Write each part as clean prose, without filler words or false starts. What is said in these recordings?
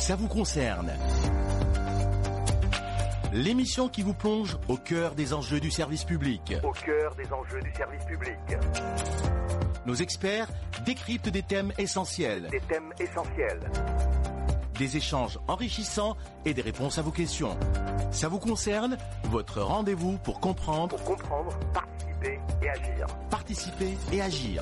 Ça vous concerne. L'émission qui vous plonge au cœur des enjeux du service public. Au cœur des enjeux du service public. Nos experts décryptent des thèmes essentiels. Des thèmes essentiels. Des échanges enrichissants et des réponses à vos questions. Ça vous concerne, votre rendez-vous pour comprendre, participer et agir. Participer et agir.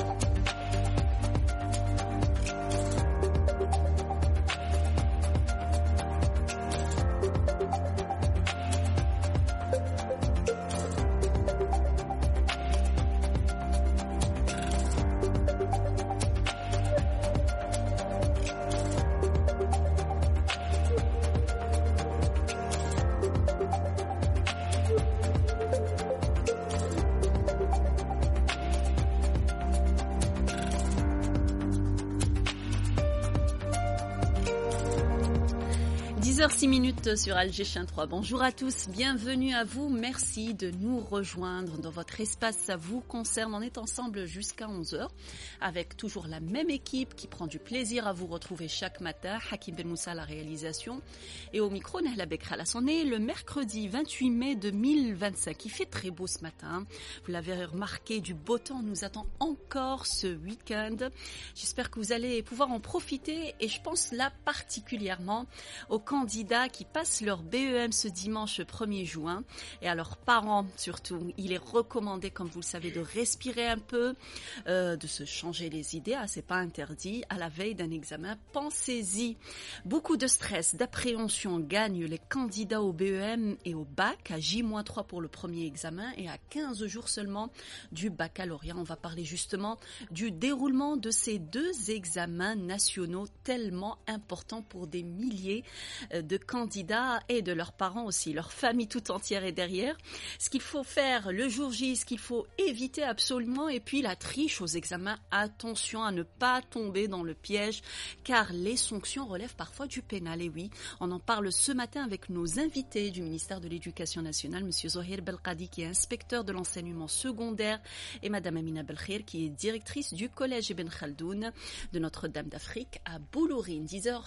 Sur Alger 3. Bonjour à tous, bienvenue à vous, merci de nous rejoindre dans votre espace Ça vous concerne. On est ensemble jusqu'à 11h avec toujours la même équipe qui prend du plaisir à vous retrouver chaque matin. Hakim Ben Moussa à la réalisation et au micro Nahla Bekralas. On est le mercredi 28 mai 2025, il fait très beau ce matin, vous l'avez remarqué, du beau temps nous attend encore ce week-end. J'espère que vous allez pouvoir en profiter et je pense là particulièrement aux candidats qui passent leur BEM ce dimanche 1er juin et à leurs parents surtout. Il est recommandé, comme vous le savez, de respirer un peu, de se changer les idées, c'est pas interdit, à la veille d'un examen. Pensez-y. Beaucoup de stress, d'appréhension gagnent les candidats au BEM et au bac, à J-3 pour le premier examen et à 15 jours seulement du baccalauréat. On va parler justement du déroulement de ces deux examens nationaux tellement importants pour des milliers de candidats et de leurs parents aussi, leur famille tout entière est derrière. Ce qu'il faut faire le jour J, ce qu'il faut éviter absolument, et puis la triche aux examens, attention à ne pas tomber dans le piège, car les sanctions relèvent parfois du pénal. Et oui, on en parle ce matin avec nos invités du ministère de l'Éducation nationale, Monsieur Zohir Belkadi, qui est inspecteur de l'enseignement secondaire, et Madame Amina Belkhir, qui est directrice du collège Ibn Khaldoun de Notre-Dame d'Afrique à Boulourine.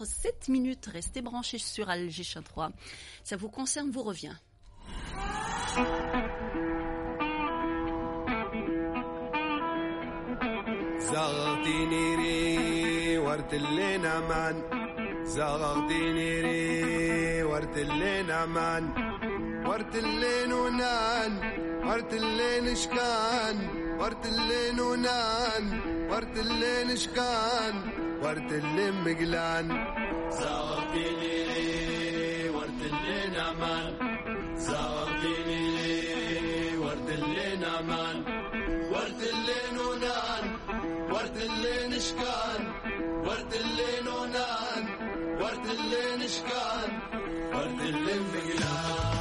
10h07, restez branchés sur Alger 3. Ça vous concerne, vous revient. زغطيني ري ورد اللين امان زغطيني ري ورد اللين امان ورد اللين ونان ورد اللين شكان ورد اللين ونان ورد اللين شكان ورد اللين مقلان زغطيني ري ورد اللين امان زغطيني ري ورد اللين امان ورد اللين ونان ورد اللين شكان ورد اللين ونان ورد اللين شكان ورد اللين مقلان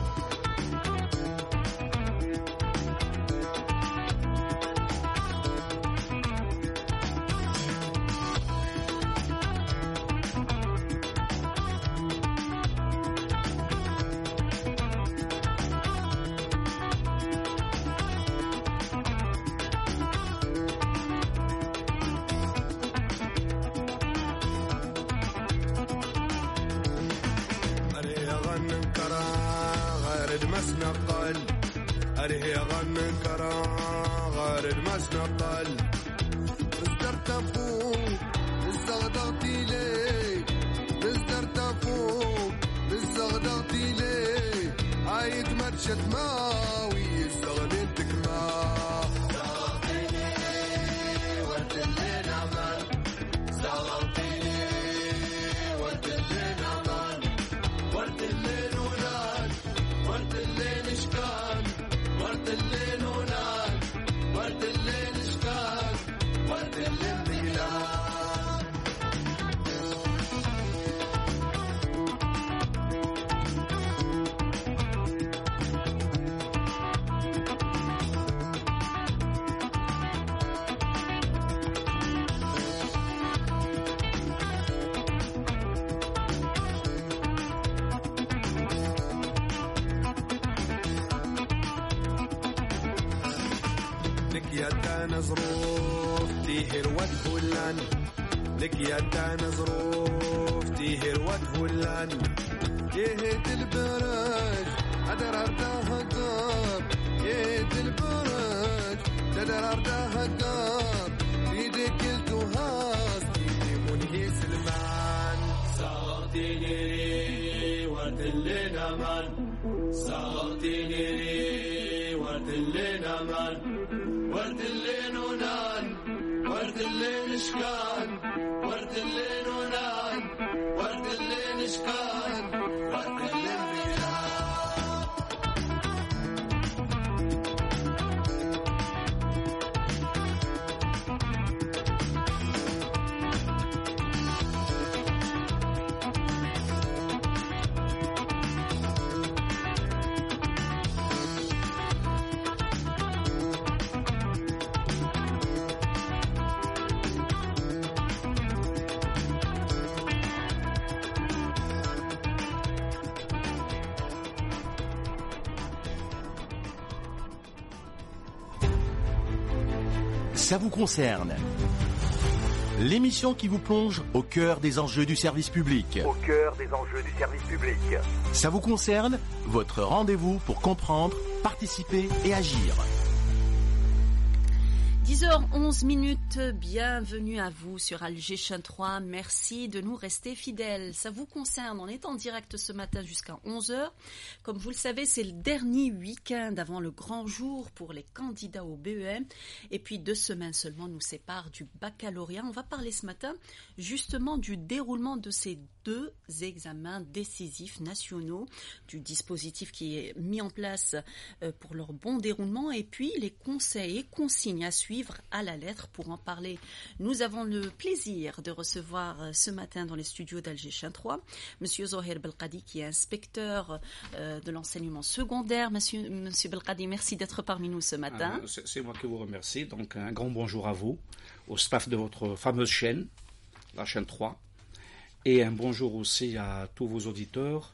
أريه غن كرا غار المسنقل مصدرت فوق الزغداتي لي مصدرت فوق الزغداتي لي عايد مرشد ماوي استغنيتك ما زغطيني ورد الليل عمان زغطيني ورد الليل عمان ورد الليل ونان ورد الليل شكان ورد الليل ونان ورد الليل شكان ورد الليل بيلان يدانا ظروف تيهر وتقولن لك يدانا ظروف تيه الوجه واللن يهد البرج عدر عردها قار يهد البرج عدر عردها قار بيدك التهاس تيجي منهي سلمان صغرتيني ري ورد اللينا من صغرتيني ري ورد اللينا من ورد اللين ونان ورد اللين اشكان ورد اللين ونان ورد اللين اشكان ورد اللين بيان Ça vous concerne. L'émission qui vous plonge au cœur des enjeux du service public. Au cœur des enjeux du service public. Ça vous concerne, votre rendez-vous pour comprendre, participer et agir. 10h11, bienvenue à vous sur Alger Chaîne 3. Merci de nous rester fidèles. Ça vous concerne, on est en direct ce matin jusqu'à 11h. Comme vous le savez, c'est le dernier week-end avant le grand jour pour les candidats au BEM. Et puis 2 semaines seulement nous séparent du baccalauréat. On va parler ce matin justement du déroulement de ces 2 examens décisifs nationaux, du dispositif qui est mis en place pour leur bon déroulement et puis les conseils et consignes à suivre à la lettre. Pour en parler, nous avons le plaisir de recevoir ce matin dans les studios d'Alger Chaîne 3 Monsieur Zohair Belkadi, qui est inspecteur de l'enseignement secondaire. Monsieur Belkadi, merci d'être parmi nous ce matin. C'est moi qui vous remercie. Donc un grand bonjour à vous, au staff de votre fameuse chaîne, la chaîne 3, et un bonjour aussi à tous vos auditeurs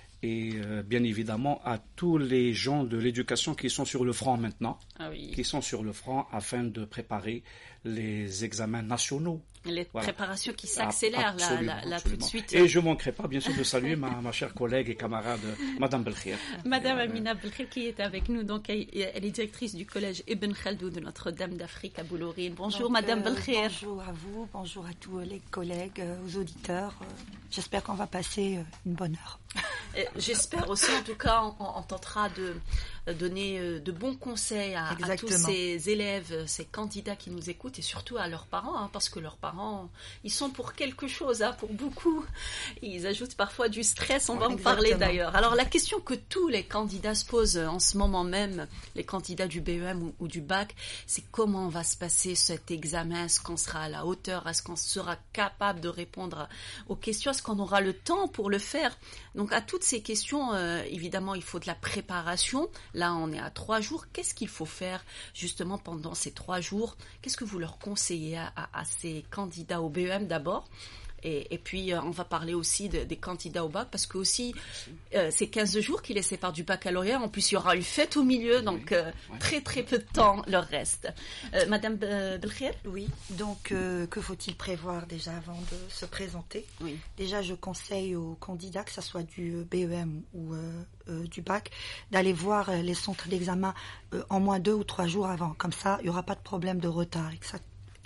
et bien évidemment à tous les gens de l'éducation qui sont sur le front maintenant, qui sont sur le front afin de préparer les examens nationaux. Les préparations qui s'accélèrent là tout de suite. Et je ne manquerai pas bien sûr de saluer ma chère collègue et camarade Madame Belkhir. Madame Amina Belkhir qui est avec nous, donc elle est directrice du collège Ibn Khaldou de Notre-Dame d'Afrique à Boulourine. Bonjour Madame Belkhir. Bonjour à vous, bonjour à tous les collègues, aux auditeurs. J'espère qu'on va passer une bonne heure. J'espère aussi, en tout cas, on tentera de donner de bons conseils à tous ces élèves, ces candidats qui nous écoutent et surtout à leurs parents, parce que leurs parents, ils sont pour quelque chose, pour beaucoup. Ils ajoutent parfois du stress, on va en parler d'ailleurs. Alors la question que tous les candidats se posent en ce moment même, les candidats du BEM ou du bac, c'est comment va se passer cet examen? Est-ce qu'on sera à la hauteur? Est-ce qu'on sera capable de répondre aux questions? Est-ce qu'on aura le temps pour le faire? Donc à toutes ces questions, évidemment, il faut de la préparation. Là, on est à 3 jours. Qu'est-ce qu'il faut faire justement pendant ces 3 jours? Qu'est-ce que vous leur conseillez à ces candidats au BEM d'abord? Et puis, on va parler aussi des candidats au bac, parce que aussi, c'est 15 jours qui les séparent du baccalauréat. En plus, il y aura une fête au milieu, donc très très peu de temps leur reste. Madame Belkhir? Oui, donc que faut-il prévoir déjà avant de se présenter? Déjà, je conseille aux candidats, que ce soit du BEM ou du bac, d'aller voir les centres d'examen en moins 2 ou 3 jours avant. Comme ça, il n'y aura pas de problème de retard, etc.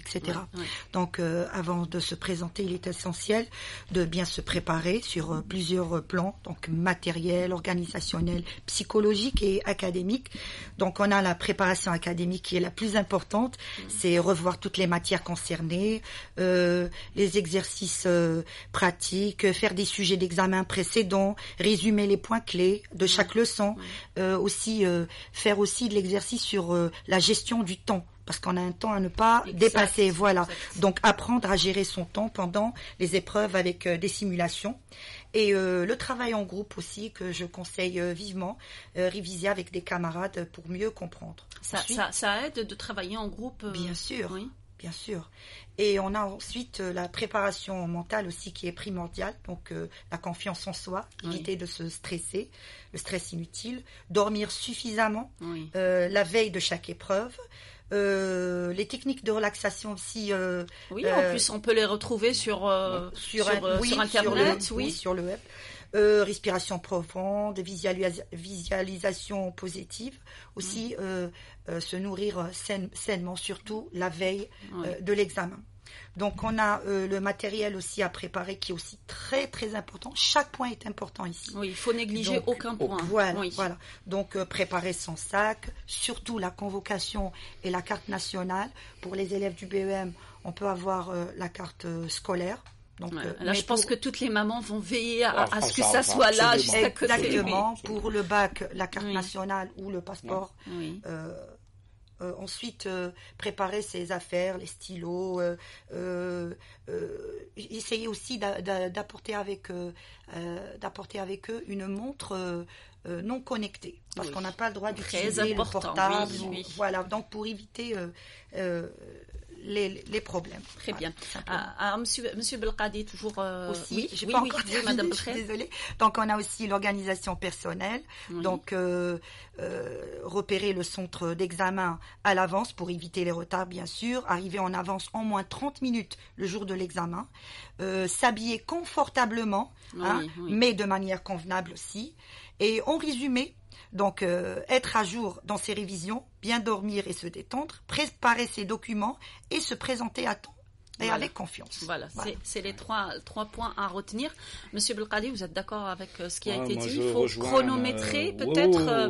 Donc avant de se présenter, il est essentiel de bien se préparer sur plusieurs plans, donc matériel, organisationnel, psychologique et académique. Donc on a la préparation académique qui est la plus importante, c'est revoir toutes les matières concernées, les exercices pratiques, faire des sujets d'examen précédents, résumer les points clés de chaque leçon, aussi faire aussi de l'exercice sur la gestion du temps, parce qu'on a un temps à ne pas dépasser. Voilà. Exact. Donc, apprendre à gérer son temps pendant les épreuves avec des simulations. Et le travail en groupe aussi, que je conseille vivement, réviser avec des camarades pour mieux comprendre. Ça aide de travailler en groupe Bien sûr. Oui. Bien sûr. Et on a ensuite la préparation mentale aussi qui est primordiale, donc la confiance en soi, éviter de se stresser, le stress inutile, dormir suffisamment la veille de chaque épreuve, Les techniques de relaxation aussi. En plus, on peut les retrouver sur Internet. Sur le web. Respiration profonde, visualisation positive. Aussi, se nourrir sainement, surtout la veille de l'examen. Donc, on a le matériel aussi à préparer qui est aussi très, très important. Chaque point est important ici. Oui, il faut négliger aucun point. Voilà. Donc, préparer son sac, surtout la convocation et la carte nationale. Pour les élèves du BEM, on peut avoir la carte scolaire. Donc, là, je pense que toutes les mamans vont veiller à ce que ça soit là, juste à côté. Exactement. Pour le bac, la carte nationale ou le passeport. Ensuite, préparer ses affaires, les stylos. Essayer aussi d'apporter avec eux une montre non connectée, parce qu'on n'a pas le droit d'utiliser le portable. Voilà, donc pour éviter les problèmes. Très bien. Monsieur Belkadi, toujours aussi. J'ai pas encore terminé, Madame. Je suis désolée. Donc on a aussi l'organisation personnelle. Donc repérer le centre d'examen à l'avance pour éviter les retards, bien sûr. Arriver en avance en moins 30 minutes le jour de l'examen. S'habiller confortablement, mais de manière convenable aussi. Et en résumé, donc être à jour dans ses révisions, bien dormir et se détendre, préparer ses documents et se présenter à temps et avec confiance. Voilà. C'est les trois points à retenir. Monsieur Belkadi, vous êtes d'accord avec ce qui a été dit? Il faut chronométrer peut-être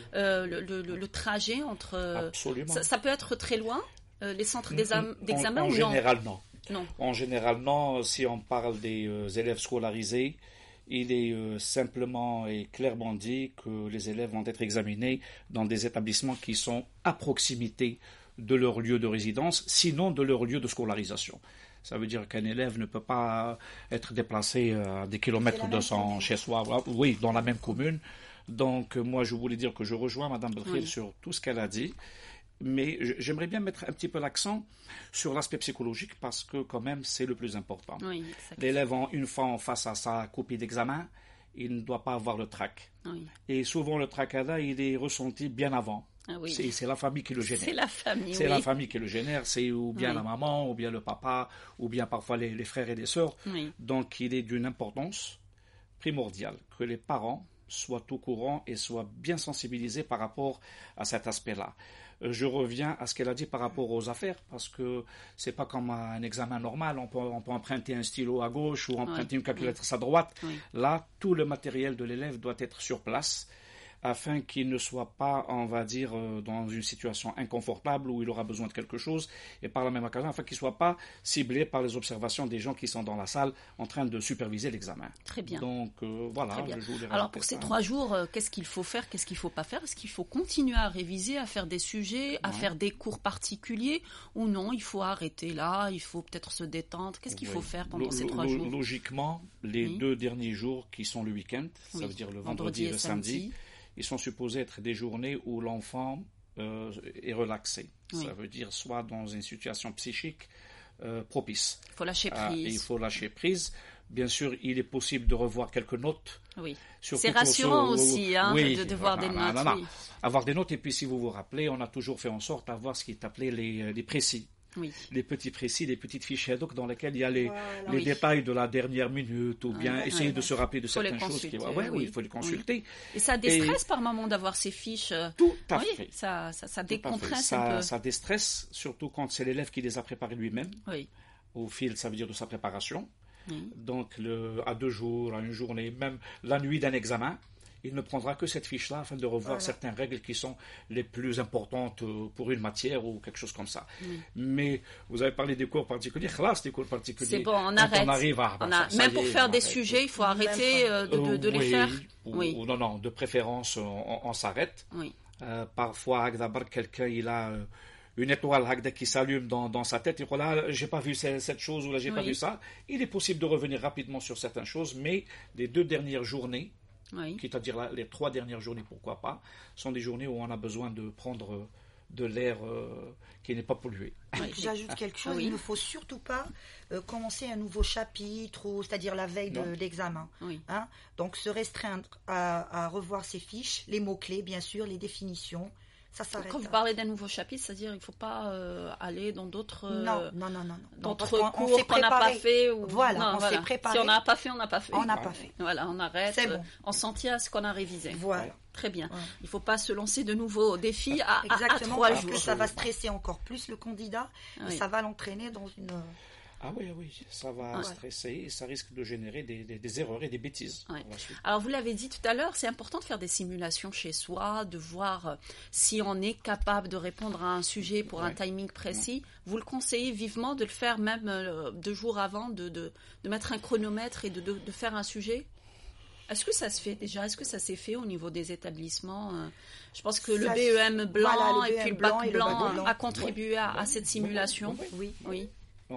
le trajet entre... Absolument. Ça peut être très loin, les centres d'examen ou non? En général, non. En général, non. Si on parle des élèves scolarisés, il est simplement et clairement dit que les élèves vont être examinés dans des établissements qui sont à proximité de leur lieu de résidence, sinon de leur lieu de scolarisation. Ça veut dire qu'un élève ne peut pas être déplacé à des kilomètres de chez soi, dans la même commune. Donc, moi, je voulais dire que je rejoins Mme Belkhir sur tout ce qu'elle a dit. Mais j'aimerais bien mettre un petit peu l'accent sur l'aspect psychologique parce que quand même c'est le plus important. L'élève, une fois face à sa copie d'examen, il ne doit pas avoir le trac. Et souvent le tracas-là, il est ressenti bien avant. C'est la famille qui le génère. C'est la famille qui le génère. C'est ou bien la maman, ou bien le papa, ou bien parfois les frères et les sœurs. Donc il est d'une importance primordiale que les parents soient au courant et soient bien sensibilisés par rapport à cet aspect-là. Je reviens à ce qu'elle a dit par rapport aux affaires, parce que c'est pas comme un examen normal, on peut emprunter un stylo à gauche ou emprunter une calculatrice à droite. Là, tout le matériel de l'élève doit être sur place, afin qu'il ne soit pas, on va dire, dans une situation inconfortable où il aura besoin de quelque chose, et par la même occasion, afin qu'il ne soit pas ciblé par les observations des gens qui sont dans la salle en train de superviser l'examen. Très bien. Donc, voilà. Je voulais Alors, pour ces 3 jours, qu'est-ce qu'il faut faire, qu'est-ce qu'il ne faut pas faire? Est-ce qu'il faut continuer à réviser, à faire des sujets, à faire des cours particuliers, ou non, il faut arrêter là, il faut peut-être se détendre? Qu'est-ce qu'il faut faire pendant ces 3 jours? Logiquement, les 2 derniers jours qui sont le week-end, ça veut dire le vendredi et le samedi, ils sont supposés être des journées où l'enfant est relaxé. Ça veut dire soit dans une situation psychique propice. Il faut lâcher prise. Il faut lâcher prise. Bien sûr, il est possible de revoir quelques notes. C'est rassurant aussi de voir des notes. Avoir des notes, et puis si vous vous rappelez, on a toujours fait en sorte d'avoir ce qui est appelé les précis. Les petits précis, les petites fiches ad hoc dans lesquelles il y a les détails de la dernière minute, ou bien essayer de se rappeler de certaines choses. Il faut les consulter. Et ça déstresse par moment d'avoir ces fiches. Tout à fait. Ça décompresse un peu. Ça déstresse, surtout quand c'est l'élève qui les a préparées lui-même. Au fil, ça veut dire de sa préparation. Donc, à 2 jours, à une journée, même la nuit d'un examen, il ne prendra que cette fiche-là afin de revoir certaines règles qui sont les plus importantes pour une matière ou quelque chose comme ça. Mais vous avez parlé des cours particuliers. Des cours particuliers. C'est bon, on arrête. On arrive même pour faire des sujets, il faut arrêter de les faire. Non, de préférence, on s'arrête. Parfois, quelqu'un, il a une étoile qui s'allume dans sa tête. Il dit, là, j'ai pas vu cette chose ou là, j'ai pas vu ça. Il est possible de revenir rapidement sur certaines choses, mais les 2 dernières journées, c'est-à-dire les 3 dernières journées, pourquoi pas, sont des journées où on a besoin de prendre de l'air qui n'est pas pollué. J'ajoute quelque chose, il ne faut surtout pas commencer un nouveau chapitre, c'est-à-dire la veille de l'examen. Donc se restreindre à revoir ses fiches, les mots-clés, bien sûr, les définitions. Ça s'arrête. Quand vous parlez d'un nouveau chapitre, c'est-à-dire qu'il ne faut pas aller dans d'autres non. D'autres cours qu'on n'a pas fait. Voilà, on s'est préparé. Si on n'a pas fait, on n'a pas fait. On n'a pas fait. Voilà, on arrête. C'est bon. On s'en tient à ce qu'on a révisé. Voilà. Très bien. Ouais. Il ne faut pas se lancer de nouveaux défis à 3 jours. Parce que ça va stresser encore plus le candidat et ça va l'entraîner dans une... Ah oui, ça va stresser et ça risque de générer des erreurs et des bêtises. Ouais. Alors, vous l'avez dit tout à l'heure, c'est important de faire des simulations chez soi, de voir si on est capable de répondre à un sujet pour un timing précis. Vous le conseillez vivement de le faire même 2 jours avant, de mettre un chronomètre et de faire un sujet? Est-ce que ça se fait déjà? Est-ce que ça s'est fait au niveau des établissements? Je pense que le BEM blanc et puis le bac blanc a contribué à cette simulation. Oui.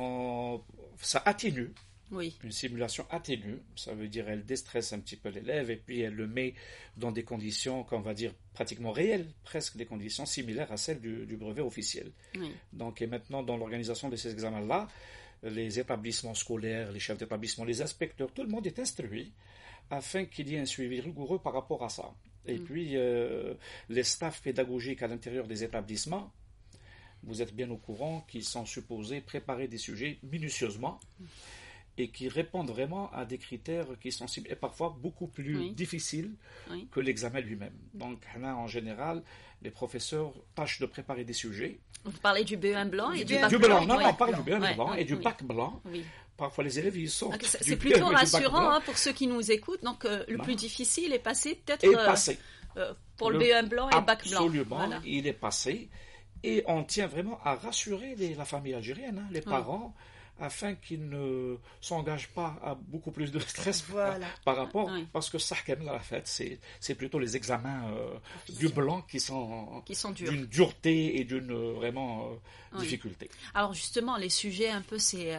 Ça atténue. Oui. Une simulation atténue, ça veut dire elle déstresse un petit peu l'élève et puis elle le met dans des conditions qu'on va dire pratiquement réelles, presque des conditions similaires à celles du brevet officiel. Oui. Donc et maintenant dans l'organisation de ces examens-là, les établissements scolaires, les chefs d'établissement, les inspecteurs, tout le monde est instruit afin qu'il y ait un suivi rigoureux par rapport à ça. Et puis les staffs pédagogiques à l'intérieur des établissements, vous êtes bien au courant qu'ils sont supposés préparer des sujets minutieusement et qui répondent vraiment à des critères qui sont ciblés et parfois beaucoup plus difficiles que l'examen lui-même. Donc, en général, les professeurs tâchent de préparer des sujets. Vous parlez du BEM blanc et du bac blanc. Non, on parle du BEM blanc et du bac blanc. Oui. Parfois, les élèves, ils sortent. C'est plutôt rassurant pour ceux qui nous écoutent. Donc, le plus difficile est passé peut-être pour le BEM blanc et le bac blanc. Absolument, voilà. Il est passé. Et on tient vraiment à rassurer la famille algérienne, les parents, afin qu'ils ne s'engagent pas à beaucoup plus de stress par rapport, parce que ça, la fête, c'est plutôt les examens du blanc qui sont d'une dureté et d'une vraiment difficulté. Alors justement, les sujets, un peu, c'est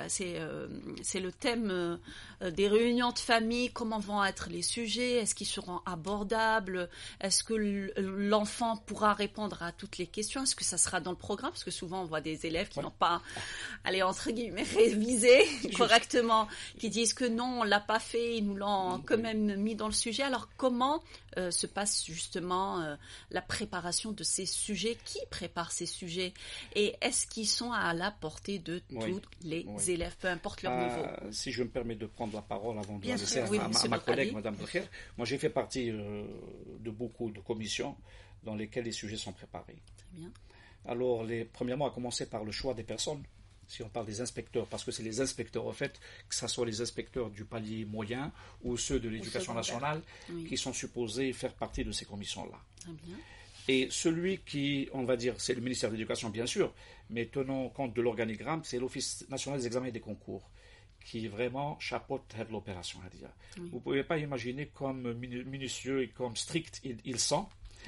le thème des réunions de famille. Comment vont être les sujets? Est-ce qu'ils seront abordables? Est-ce que l'enfant pourra répondre à toutes les questions? Est-ce que ça sera dans le programme? Parce que souvent, on voit des élèves qui n'ont pas, entre guillemets, révisé correctement, qui disent que non, on l'a pas fait, ils nous l'ont quand même mis dans le sujet. Alors comment se passe justement la préparation de ces sujets? Qui prépare ces sujets? Et est-ce qu'ils sont à la portée de tous les élèves, peu importe leur niveau? Si je me permets de prendre la parole avant de laisser à ma collègue, Madame Belkher, moi j'ai fait partie de beaucoup de commissions dans lesquelles les sujets sont préparés. Très bien. Alors, premièrement, à commencer par le choix des personnes. Si on parle des inspecteurs, parce que c'est les inspecteurs, en fait, que ce soit les inspecteurs du palier moyen ou ceux de l'éducation nationale, qui sont supposés faire partie de ces commissions-là. Très bien. Et celui qui, on va dire, c'est le ministère de l'Éducation, bien sûr, mais tenant compte de l'organigramme, c'est l'Office national des examens et des concours, qui vraiment chapeaute l'opération, à dire. Vous ne pouvez pas imaginer comme minutieux et comme strict ils sont.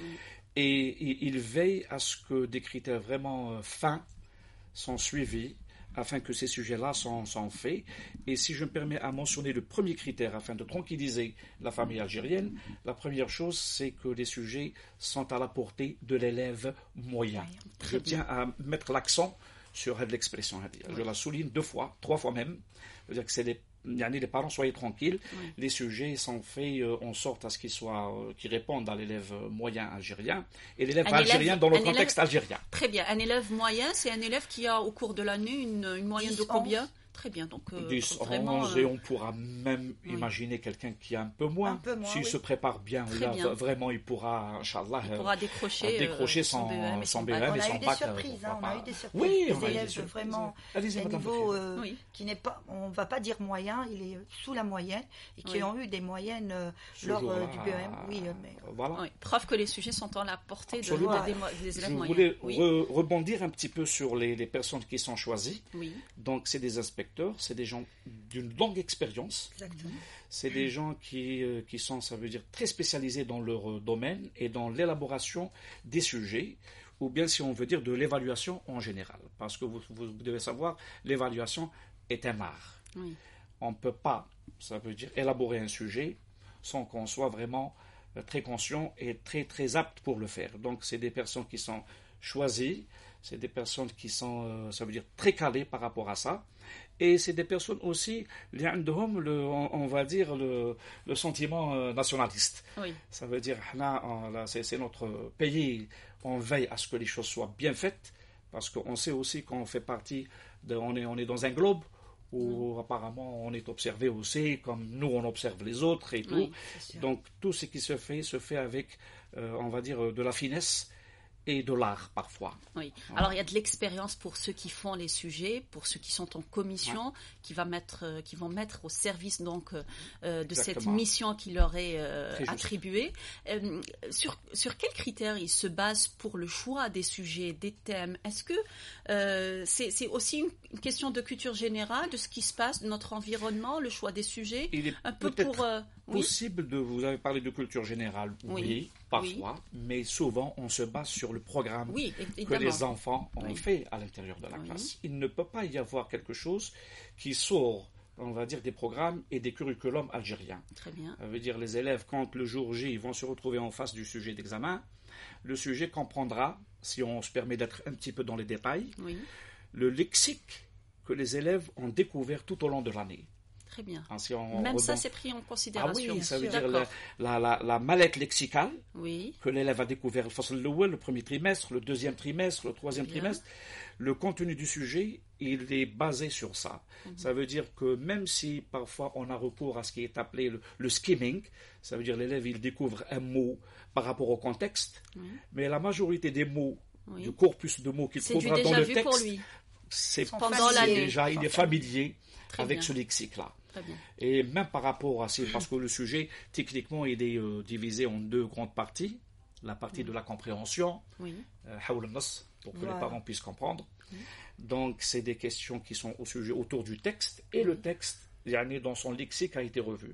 Et ils veillent à ce que des critères vraiment fins sont suivis, afin que ces sujets-là sont faits. Et si je me permets à mentionner le premier critère, afin de tranquilliser la famille algérienne, la première chose, c'est que les sujets sont à la portée de l'élève moyen. Je tiens à mettre l'accent sur l'expression. Je la souligne 2 fois, 3 fois même. C'est-à-dire que c'est les parents, soyez tranquilles. Les sujets sont faits en sorte à ce qu'ils répondent à l'élève moyen algérien et l'élève algérien dans le contexte algérien. Très bien. Un élève moyen, c'est un élève qui a au cours de l'année une moyenne de combien? Très bien, donc 10, vraiment, 11, et on pourra même imaginer quelqu'un qui a un peu moins. S'il se prépare bien, là, vraiment, il pourra, Inch'Allah, décrocher son BEM et son bac. On a eu des surprises, on a eu des surprises. Des élèves vraiment à un niveau qui n'est pas, on ne va pas dire moyen, il est sous la moyenne, et qui ont eu des moyennes lors du BEM. Voilà. Preuve que les sujets sont à la portée des élèves moyens. Je voulais rebondir un petit peu sur les personnes qui sont choisies. Donc, c'est des inspecteurs, c'est des gens d'une longue expérience. Exactement. C'est des gens qui sont, ça veut dire, très spécialisés dans leur domaine et dans l'élaboration des sujets, ou bien, si on veut dire, de l'évaluation en général. Parce que vous devez savoir, l'évaluation est un art. On ne peut pas, ça veut dire, élaborer un sujet sans qu'on soit vraiment très conscient et très, très apte pour le faire. Donc, c'est des personnes qui sont choisies, c'est des personnes qui sont, ça veut dire, très calées par rapport à ça. Et c'est des personnes aussi, on va dire, le sentiment nationaliste. Oui. Ça veut dire, là, c'est notre pays, on veille à ce que les choses soient bien faites, parce qu'on sait aussi qu'on fait partie, on est dans un globe, où apparemment on est observé aussi, comme nous on observe les autres et tout. Oui, donc tout ce qui se fait avec, on va dire, de la finesse et de l'art parfois. Oui. Alors il y a de l'expérience pour ceux qui font les sujets, pour ceux qui sont en commission, qui vont mettre au service donc de cette mission qui leur est attribuée. Sur quels critères ils se basent pour le choix des sujets, des thèmes? Est-ce que c'est aussi une question de culture générale, de ce qui se passe, de notre environnement, le choix des sujets? Il est un peu peut-être pour possible vous avez parlé de culture générale, oui, parfois, mais souvent on se base sur le programme que les enfants ont fait à l'intérieur de la classe. Il ne peut pas y avoir quelque chose qui sort, on va dire, des programmes et des curriculums algériens. Très bien. Ça veut dire les élèves, quand le jour J, ils vont se retrouver en face du sujet d'examen, le sujet comprendra, si on se permet d'être un petit peu dans les détails, le lexique que les élèves ont découvert tout au long de l'année. Très bien. Même ça, c'est pris en considération. Ah oui, ça veut dire la mallette lexicale que l'élève a découvert le premier trimestre, le deuxième trimestre, le troisième trimestre. Le contenu du sujet, il est basé sur ça. Ça veut dire que même si parfois on a recours à ce qui est appelé le skimming, ça veut dire l'élève il découvre un mot par rapport au contexte, mais la majorité des mots, du corpus de mots qu'il trouvera dans le texte, pour lui. C'est pendant l'année. Déjà, il est familier avec ce lexique-là. Et même par rapport à parce que le sujet, techniquement, il est divisé en deux grandes parties. La partie de la compréhension, pour que les parents puissent comprendre. Donc, c'est des questions qui sont au sujet autour du texte. Et le texte, dans son lexique, a été revu.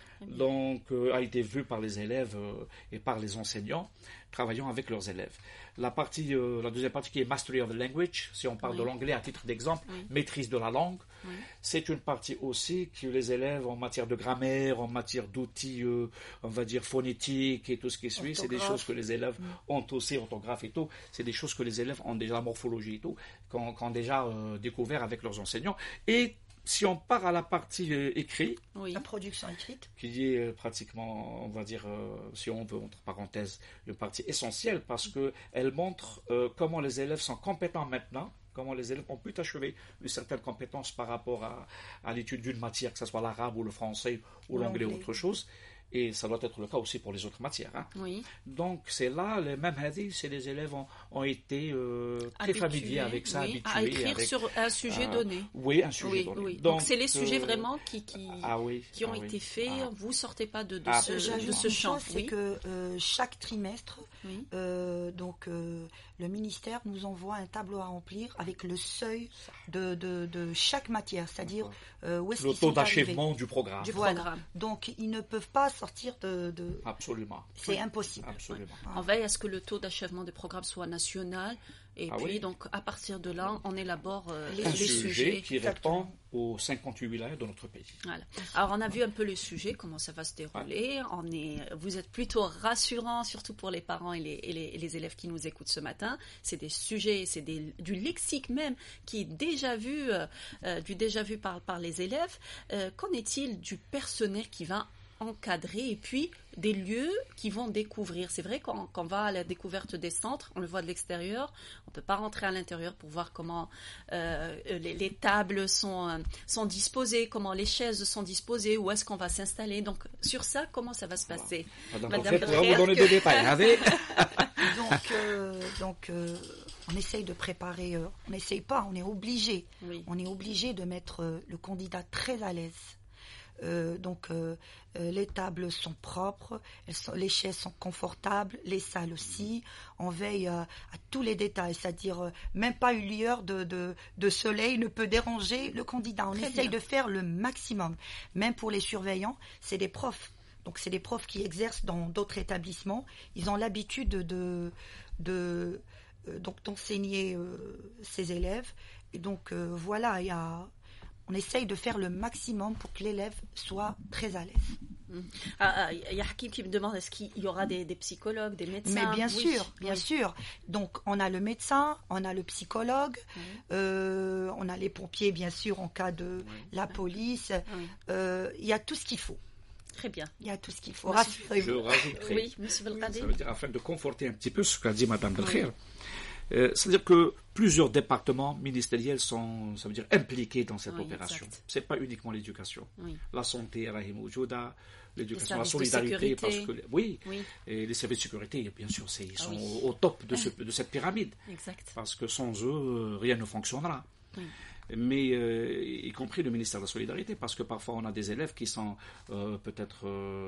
Donc, a été vu par les élèves et par les enseignants travaillant avec leurs élèves. La deuxième partie qui est Mastery of the Language, si on parle de l'anglais à titre d'exemple, maîtrise de la langue, c'est une partie aussi que les élèves en matière de grammaire, en matière d'outils, on va dire phonétiques et tout ce qui suit, c'est des choses que les élèves ont aussi, orthographe et tout, c'est des choses que les élèves ont déjà, morphologie et tout, qu'ont déjà découvert avec leurs enseignants. Et si on part à la partie écrite, la production écrite, qui est pratiquement, on va dire, si on veut, entre parenthèses, une partie essentielle parce qu'elle montre comment les élèves sont compétents maintenant, comment les élèves ont pu achever une certaine compétence par rapport à l'étude d'une matière, que ce soit l'arabe ou le français ou l'anglais ou autre chose. Et ça doit être le cas aussi pour les autres matières. Donc, c'est là, les mêmes hadiths, c'est les élèves ont été très familiers avec ça, habitués. À écrire sur un sujet donné. Oui, un sujet donné. Donc, c'est les sujets vraiment qui ont été faits. Vous ne sortez pas de ce champ. C'est que chaque trimestre, le ministère nous envoie un tableau à remplir avec le seuil de chaque matière, c'est-à-dire où est-ce le taux d'achèvement du programme. Donc, ils ne peuvent pas sortir de... Absolument. C'est impossible. Absolument. On veille à ce que le taux d'achèvement des programmes soit national. Et puis, donc, à partir de là, on élabore les sujets qui répond aux 58 wilayas de notre pays. Voilà. Alors, on a vu un peu le sujet, comment ça va se dérouler. Vous êtes plutôt rassurants, surtout pour les parents et les élèves qui nous écoutent ce matin. C'est des sujets, c'est du lexique même qui est déjà vu par les élèves. Qu'en est-il du personnel qui va encadrer et puis des lieux qui vont découvrir? C'est vrai qu'on va à la découverte des centres, on le voit de l'extérieur, on ne peut pas rentrer à l'intérieur pour voir comment les tables sont disposées, comment les chaises sont disposées, où est-ce qu'on va s'installer. Donc sur ça, comment ça va se passer? Madame, en fait, on va vous donner des détails. Donc on essaye de préparer, on n'essaye pas, on est obligé. On est obligé de mettre le candidat très à l'aise. Les tables sont propres, les chaises sont confortables, les salles aussi. On veille à tous les détails, c'est-à-dire même pas une lueur de soleil ne peut déranger le candidat. On essaye de faire le maximum. Même pour les surveillants, c'est des profs. Donc c'est des profs qui exercent dans d'autres établissements. Ils ont l'habitude d'enseigner ces élèves. Et donc voilà, on essaye de faire le maximum pour que l'élève soit très à l'aise. Il y a Hakim qui me demande est-ce qu'il y aura des psychologues, des médecins? Mais bien sûr. Donc on a le médecin, on a le psychologue, on a les pompiers bien sûr en cas de la police. Il y a tout ce qu'il faut. Très bien. Il y a tout ce qu'il faut. Je rajouterai. Oui, monsieur Belkadi. Ça veut dire, afin de conforter un petit peu ce qu'a dit Madame Belkhir, c'est-à-dire que plusieurs départements ministériels sont, ça veut dire, impliqués dans cette opération. Ce n'est pas uniquement l'éducation. La santé, l'éducation, la solidarité, parce que et les services de sécurité, bien sûr, ils sont au top de cette pyramide. Exact. Parce que sans eux, rien ne fonctionnera. Mais y compris le ministère de la Solidarité, parce que parfois on a des élèves qui sont peut-être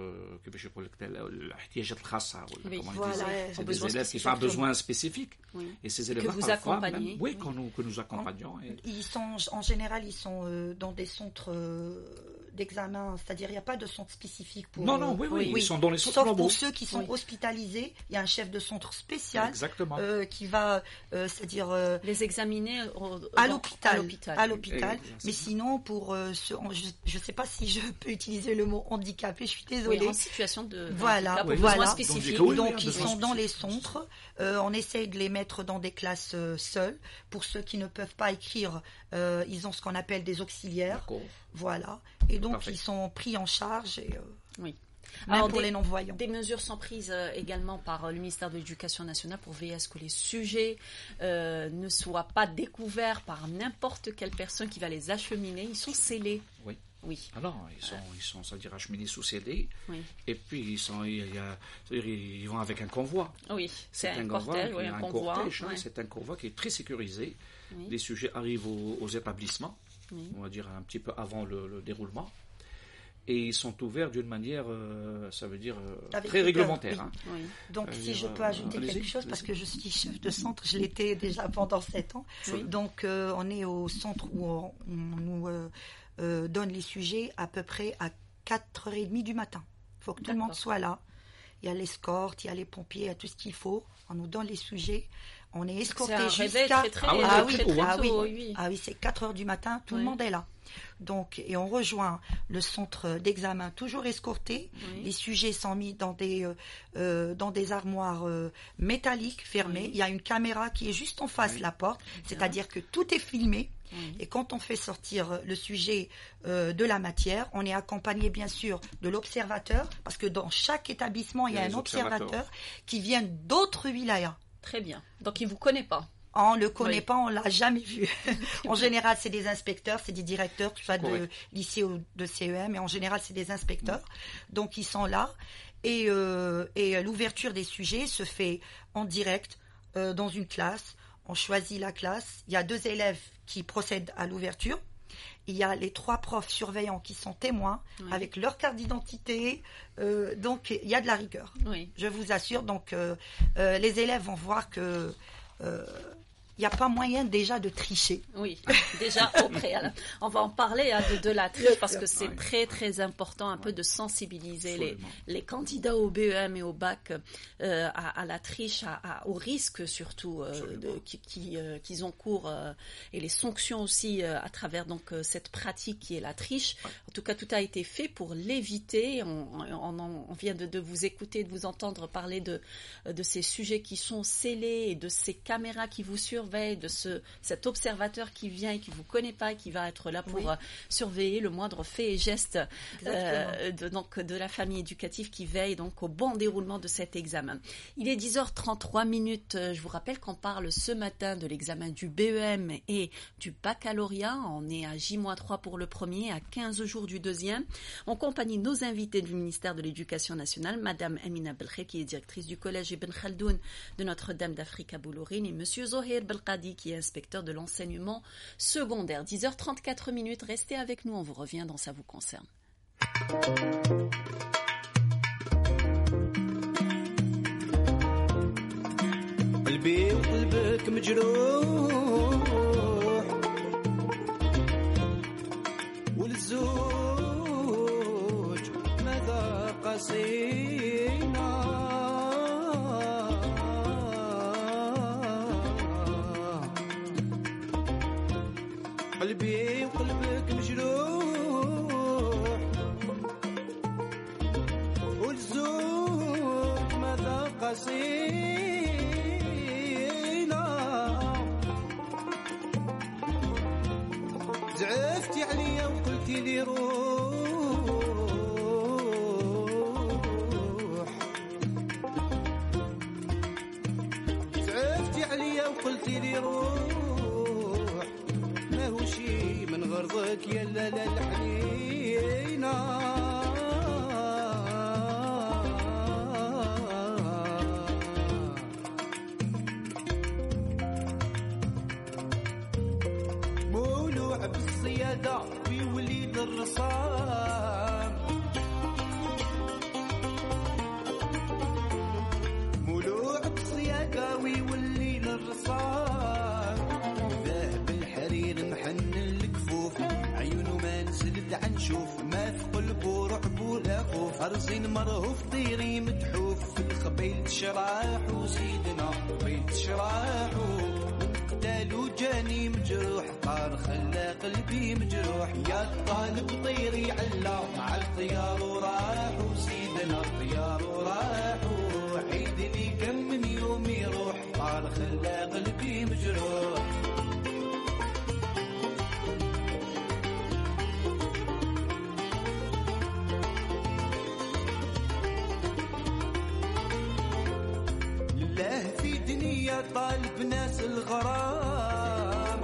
des élèves qui ont un besoin spécifique. Et ces élèves-là, que vous accompagnez. Que nous accompagnons. Ils sont, en général, ils sont dans des centres d'examen, c'est-à-dire il n'y a pas de centre spécifique pour... Non, ils sont dans les centres sauf pour ceux qui sont hospitalisés, il y a un chef de centre spécial qui va, c'est-à-dire... les examiner à l'hôpital. Mais sinon, pour je ne sais pas si je peux utiliser le mot handicapé, je suis désolée. En situation de besoin spécifique. Donc ils sont dans les centres. On essaye de les mettre dans des classes seules. Pour ceux qui ne peuvent pas écrire, ils ont ce qu'on appelle des auxiliaires. Voilà. Et donc, ils sont pris en charge. Même alors, pour les non-voyants. Des mesures sont prises également par le ministère de l'Éducation nationale pour veiller à ce que les sujets ne soient pas découverts par n'importe quelle personne qui va les acheminer. Ils sont scellés. Oui. Alors, ils sont, ça veut dire, acheminés sous CD. Et puis, ils vont avec un convoi. Oui, c'est un cortège, un convoi. C'est un convoi qui est très sécurisé. Les sujets arrivent aux établissements, on va dire un petit peu avant le déroulement. Et ils sont ouverts d'une manière, ça veut dire, très réglementaire. Donc, si je peux ajouter quelque chose, parce que je suis chef de centre, je l'étais déjà pendant 7 ans. Donc, on est au centre où on nous donne les sujets à peu près à 4h30 du matin. Il faut que tout le monde soit là. Il y a l'escorte, il y a les pompiers, il y a tout ce qu'il faut. On nous donne les sujets. On est escorté jusqu'à... c'est 4h du matin, tout le monde est là. Donc, et on rejoint le centre d'examen toujours escorté. Les sujets sont mis dans des armoires métalliques fermées. Il y a une caméra qui est juste en face de la porte, c'est-à-dire que tout est filmé. Et quand on fait sortir le sujet de la matière, on est accompagné bien sûr de l'observateur, parce que dans chaque établissement, il y a un observateur qui vient d'autres wilayas. Très bien. Donc, il ne vous connaît pas. On ne le connaît pas, on ne l'a jamais vu. En général, c'est des inspecteurs, c'est des directeurs, soit de lycée ou de CEM, mais en général, c'est des inspecteurs. Donc, ils sont là. Et l'ouverture des sujets se fait en direct dans une classe. On choisit la classe. Il y a 2 élèves qui procèdent à l'ouverture. Il y a les 3 profs surveillants qui sont témoins avec leur carte d'identité. Donc, il y a de la rigueur. Je vous assure. Donc, les élèves vont voir que... il n'y a pas moyen déjà de tricher. Oui, déjà au préalable. On va en parler de la triche parce que c'est très très important un peu de sensibiliser les candidats au BEM et au bac à la triche, au risque surtout qu'ils encourent et les sanctions aussi à travers donc cette pratique qui est la triche. En tout cas, tout a été fait pour l'éviter. On vient de vous écouter, de vous entendre parler de ces sujets qui sont scellés et de ces caméras qui vous surveillent, de cet observateur qui vient et qui ne vous connaît pas et qui va être là pour surveiller le moindre fait et geste de la famille éducative qui veille donc au bon déroulement de cet examen. Il est 10h33. Je vous rappelle qu'on parle ce matin de l'examen du BEM et du baccalauréat. On est à J-3 pour le premier, à 15 jours du deuxième. On accompagne nos invités du ministère de l'Éducation nationale, Madame Amina Belkhir, qui est directrice du collège Ibn Khaldoun de Notre-Dame d'Afrique à Boulourine, et Monsieur Zohair Belkadi, qui est inspecteur de l'enseignement secondaire. 10h34. Restez avec nous, on vous revient dans Ça vous concerne. قلبي وقلبك مجروح والزوج ماذا قسينا قلبي وقلبك مجروح قلتي لي روح تعفتي عليا وقلتي لي روح ما هو شي من غرضك يا لا لا الحنينه بالصيادة ويوليد الرصام مولوع بالصيادة ويوليد الرصام ذهب الحرير محن الكفوف عيونه ما نسلد عنشوف ما في قلبه رعب ولا خوف أرزين مرهوف طيري متحوف في القبيل شراح وسيدنا قبيل شراح قتالو جاني مجروح طار خلى قلبي مجروح يا الطالب طيري علا مع الطيار وراح وسيدنا الطيار وراح عيد لي كم من يوم يروح طار خلى قلبي مجروح لله في دنيا طالب ناس الغرام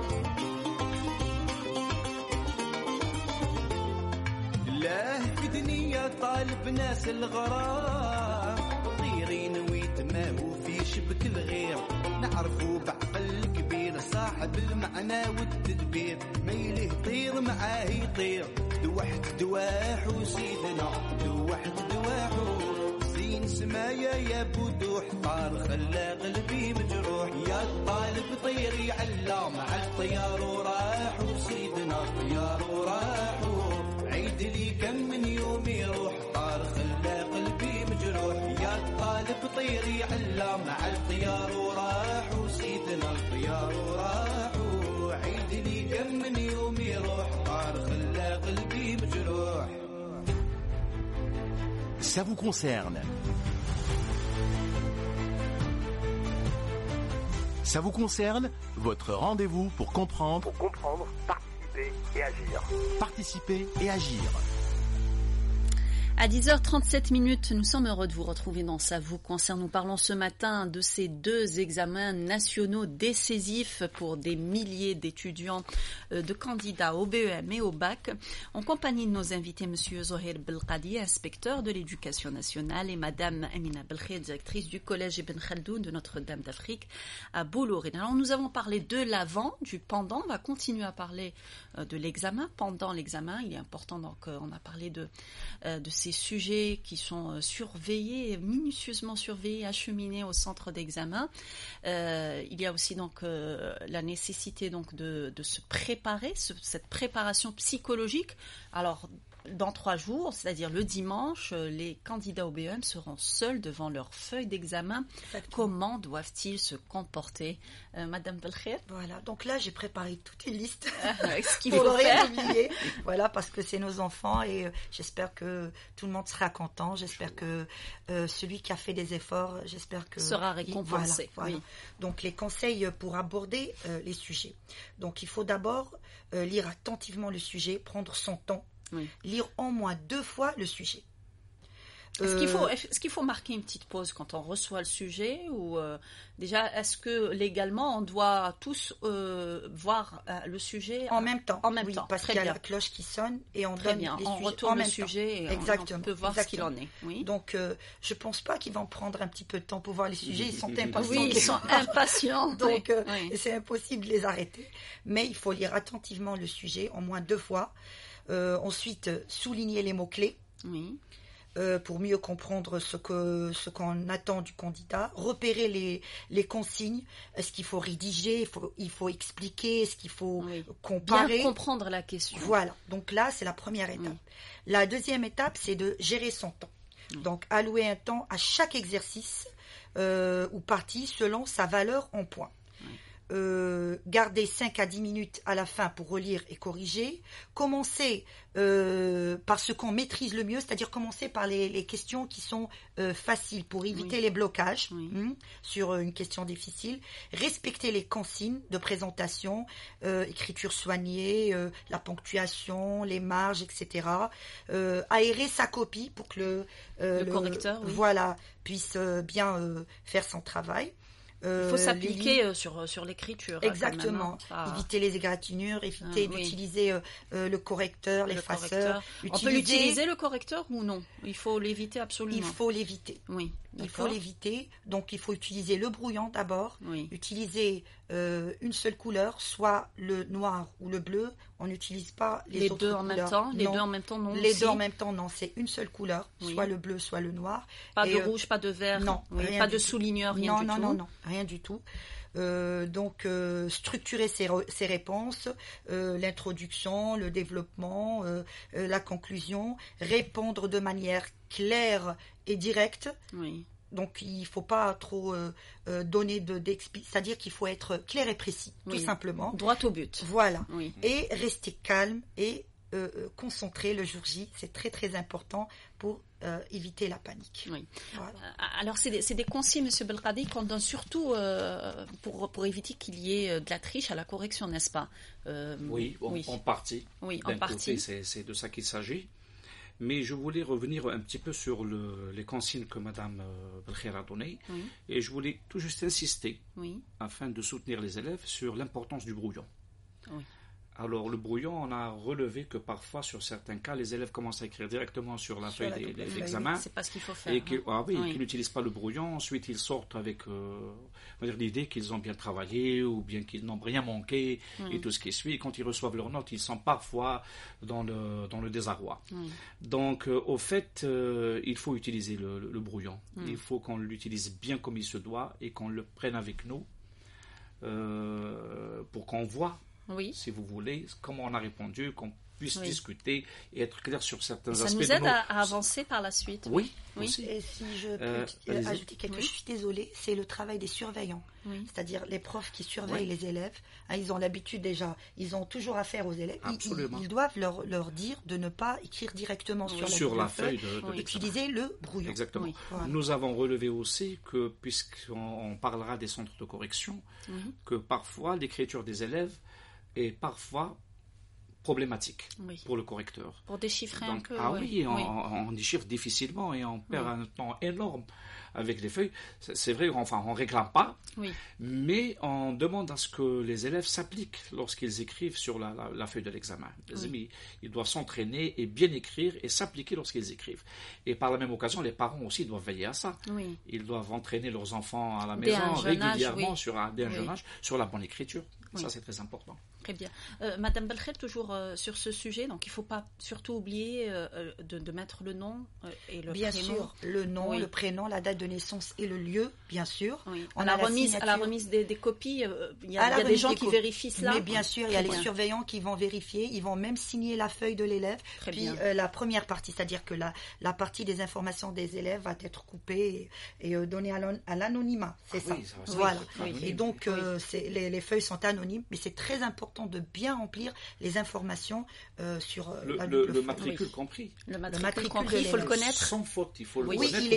لله في دنيا طالب ناس الغرام طيرين ويتماهوا في شبك الغير نعرفوا بعقل كبير صاحب المعنى والتدبير ما يليه طير معاه يطير دوحت دواح وسيدنا دوحت دواح زين سمايا يا بودوح طار خلى قلبي مجروح يا الطالب طيري علا مع الطيار وراح وسيدنا الطيار وراح عيد لي كم من يوم يروح طار خلى قلبي مجروح يا الطالب طيري علا مع الطيار وراح وسيدنا الطيار وراح عيد لي كم من يوم يروح طار خلى قلبي مجروح. Ça vous concerne. Ça vous concerne, votre rendez-vous pour comprendre, participer et agir. Participer et agir. À 10h37, nous sommes heureux de vous retrouver dans Ça vous concerne. Nous parlons ce matin de ces 2 examens nationaux décisifs pour des milliers d'étudiants, de candidats au BEM et au bac. En compagnie de nos invités, Monsieur Zohir Belqadi, inspecteur de l'éducation nationale, et Madame Amina Belkhir, directrice du collège Ibn Khaldoun de Notre-Dame d'Afrique à Boulourine. Alors nous avons parlé de l'avant, du pendant. On va continuer à parler de l'examen. Pendant l'examen, il est important, donc on a parlé de ces sujets qui sont surveillés, minutieusement surveillés, acheminés au centre d'examen. Il y a aussi donc la nécessité donc de se préparer, cette préparation psychologique. Alors dans 3 jours, c'est-à-dire le dimanche, les candidats au BEM seront seuls devant leur feuille d'examen. Exactement. Comment doivent-ils se comporter, Madame Belkhir? Voilà, donc là j'ai préparé toute une liste ce qu'il faut faire. Oublier. Voilà, parce que c'est nos enfants et j'espère que tout le monde sera content. J'espère que celui qui a fait des efforts, j'espère que sera récompensé. Voilà. Oui. Donc les conseils pour aborder les sujets. Donc il faut d'abord lire attentivement le sujet, prendre son temps. Oui. Lire au moins 2 fois le sujet. Est-ce qu'il faut marquer une petite pause quand on reçoit le sujet ou déjà est-ce que légalement on doit tous voir le sujet en même temps? En même oui, temps, parce qu'il y a la cloche qui sonne et on très donne bien. les On sujets retourne en même le sujet temps. Et exactement, on peut voir exactement. ce qu'il en est. Oui. Donc je pense pas qu'ils vont prendre un petit peu de temps pour voir les sujets. Ils sont impatients. Oui, ils sont impatients. Donc c'est impossible de les arrêter. Mais il faut lire attentivement le sujet au moins 2 fois. Ensuite, souligner les mots-clés. Oui. Pour mieux comprendre ce qu'on attend du candidat, repérer les consignes, est-ce qu'il faut rédiger, il faut expliquer, est-ce qu'il faut comparer, bien comprendre la question. Voilà, donc là c'est la première étape. La deuxième étape c'est de gérer son temps. Donc allouer un temps à chaque exercice ou partie selon sa valeur en points. garder 5 à 10 minutes à la fin pour relire et corriger. Commencer par ce qu'on maîtrise le mieux, c'est-à-dire commencer par les questions qui sont faciles pour éviter les blocages sur une question difficile. Respecter les consignes de présentation, écriture soignée, la ponctuation, les marges, etc. Aérer sa copie pour que le correcteur puisse bien faire son travail. Il faut s'appliquer sur l'écriture. Exactement. Quand même, éviter les égratignures, éviter d'utiliser le correcteur, l'effaceur. On peut utiliser le correcteur ou non? Il faut l'éviter absolument. Il faut l'éviter. Oui. Il faut l'éviter. Donc, il faut utiliser le brouillon d'abord. Oui. Utiliser une seule couleur, soit le noir ou le bleu. On n'utilise pas les autres deux en couleurs. Même temps. Les deux en même temps, non. Les deux en même temps, non. C'est une seule couleur, soit le bleu, soit le noir. Pas de rouge, pas de vert. Non. Pas de souligneur, rien du tout. Non, rien du tout. Donc, structurer ses réponses, l'introduction, le développement, la conclusion, répondre de manière claire et directe. Oui. Donc, il ne faut pas trop donner c'est-à-dire qu'il faut être clair et précis, tout simplement. Droit au but. Voilà. Oui. Et rester calme et concentré le jour J. C'est très, très important pour éviter la panique. Oui. Voilà. Alors, c'est des conseils, M. Belkadi, qu'on donne surtout pour éviter qu'il y ait de la triche à la correction, n'est-ce pas? En partie. Oui, en partie. C'est de ça qu'il s'agit. Mais je voulais revenir un petit peu sur les consignes que Mme Belkhair a données. Oui. Et je voulais tout juste insister, afin de soutenir les élèves, sur l'importance du brouillon. Oui. Alors, le brouillon, on a relevé que parfois, sur certains cas, les élèves commencent à écrire directement sur la feuille d'examen. C'est pas ce qu'il faut faire. Et qu'ils n'utilisent pas le brouillon. Ensuite, ils sortent avec l'idée qu'ils ont bien travaillé ou bien qu'ils n'ont rien manqué et tout ce qui suit. Et quand ils reçoivent leurs notes, ils sont parfois dans le désarroi. Donc, au fait, il faut utiliser le brouillon. Il faut qu'on l'utilise bien comme il se doit et qu'on le prenne avec nous pour qu'on voit, si vous voulez, comment on a répondu, qu'on puisse discuter et être clair sur certains aspects. Ça nous aide à avancer par la suite. Oui. Aussi. Et si je peux ajouter quelque chose, je suis désolée, c'est le travail des surveillants. C'est-à-dire les profs qui surveillent les élèves. Ils ont l'habitude déjà, ils ont toujours affaire aux élèves. Ils doivent leur dire de ne pas écrire directement sur la feuille d'utiliser le brouillon. Exactement. Voilà. Nous avons relevé aussi que, puisqu'on parlera des centres de correction, que parfois l'écriture des élèves est parfois problématique pour le correcteur. Pour déchiffrer un peu. On déchiffre difficilement et on perd un temps énorme avec les feuilles. C'est vrai, on réclame pas, mais on demande à ce que les élèves s'appliquent lorsqu'ils écrivent sur la feuille de l'examen. Ils doivent s'entraîner et bien écrire et s'appliquer lorsqu'ils écrivent. Et par la même occasion, les parents aussi doivent veiller à ça. Ils doivent entraîner leurs enfants à la maison régulièrement dès un jeune âge sur la bonne écriture. Ça, c'est très important. Très bien. Madame Belkhair, toujours sur ce sujet, donc il ne faut pas surtout oublier de mettre le nom et le prénom. Bien sûr, le nom, le prénom, la date de naissance et le lieu, bien sûr. À la remise des copies, il y a des gens qui vérifient cela. Mais bien sûr, il y a les surveillants qui vont vérifier, ils vont même signer la feuille de l'élève. Puis la première partie, c'est-à-dire que la partie des informations des élèves va être coupée et donnée à l'anonymat. C'est ça. Voilà. Et donc, les feuilles sont anonymes, mais c'est très important de bien remplir les informations sur le matricule compris. Le matricule compris, il faut le connaître. Sans faute, il faut le connaître. Oui,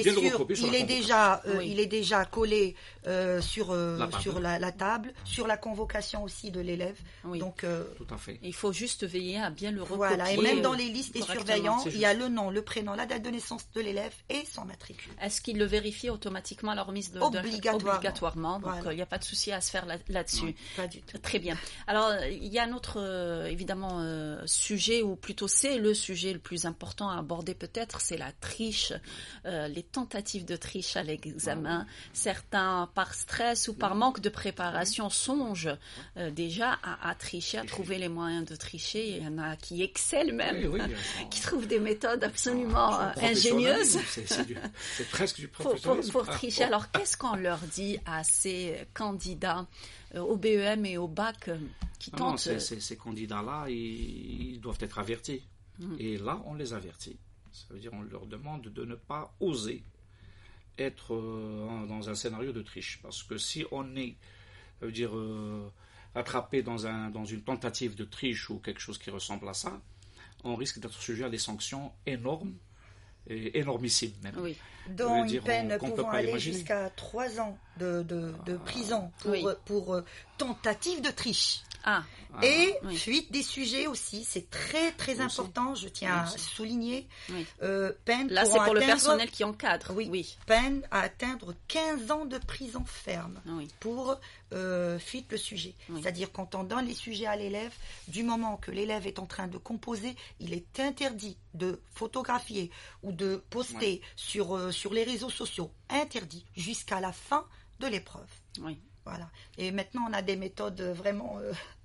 il est déjà collé sur la table, sur la convocation aussi de l'élève. Donc, tout à fait. Il faut juste veiller à bien le recopier. Voilà, et même dans les listes des surveillants, il y a le nom, le prénom, la date de naissance de l'élève et son matricule. Est-ce qu'il le vérifie automatiquement à la remise obligatoirement. Donc, il n'y a pas de souci à se faire là-dessus. Non, pas du tout. Très bien. Alors, il y a un autre, évidemment, sujet, ou plutôt c'est le sujet le plus important à aborder peut-être, c'est la triche, les tentatives de triche à l'examen. Certains, par stress ou par manque de préparation, songent déjà à tricher, à trouver les moyens de tricher. Il y en a qui excellent même, qui trouvent des méthodes absolument ingénieuses. C'est presque du professionnalisme. Pour tricher. Alors, qu'est-ce qu'on leur dit à ces candidats au BEM et au bac qui tentent... Ces candidats-là, ils doivent être avertis. Et là, on les avertit. Ça veut dire on leur demande de ne pas oser être dans un scénario de triche. Parce que si on est veut dire, attrapé dans une tentative de triche ou quelque chose qui ressemble à ça, on risque d'être sujet à des sanctions énormes, et énormissimes même. Oui. Dont une peine pouvant aller jusqu'à 3 ans de prison pour tentative de triche. Et fuite des sujets aussi, c'est très très important, je tiens à souligner. Peine là, c'est pour le personnel qui encadre. Peine à atteindre 15 ans de prison ferme pour fuite de sujet. C'est-à-dire quand on donne les sujets à l'élève, du moment que l'élève est en train de composer, il est interdit de photographier ou de poster sur les réseaux sociaux, interdit jusqu'à la fin de l'épreuve. Voilà. Et maintenant, on a des méthodes vraiment...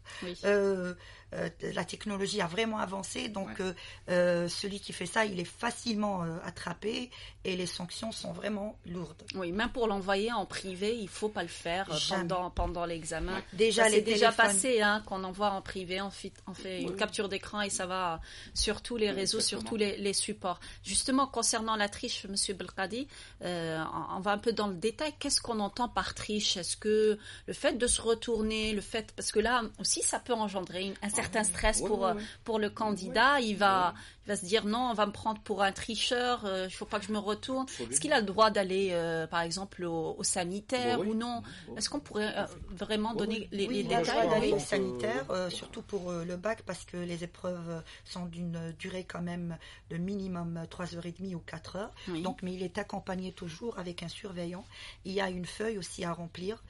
la technologie a vraiment avancé, donc celui qui fait ça, il est facilement attrapé et les sanctions sont vraiment lourdes. Oui, même pour l'envoyer en privé, il ne faut pas le faire pendant l'examen. Déjà, c'est déjà passé qu'on envoie en privé, on fait une capture d'écran et ça va sur tous les réseaux, sur tous les supports. Justement, concernant la triche, M. Belkadi, on va un peu dans le détail. Qu'est-ce qu'on entend par triche? Est-ce que le fait de se retourner, parce que là aussi, ça peut engendrer un certain stress pour le candidat. Il va se dire non, on va me prendre pour un tricheur, il ne faut pas que je me retourne. Est-ce qu'il a le droit d'aller, par exemple, au sanitaire ou non? Est-ce qu'on pourrait vraiment donner les détails? Il a le droit d'aller au sanitaire, surtout pour le bac, parce que les épreuves sont d'une durée quand même de minimum 3h30 ou 4h. Donc, mais il est accompagné toujours avec un surveillant. Il y a une feuille aussi à remplir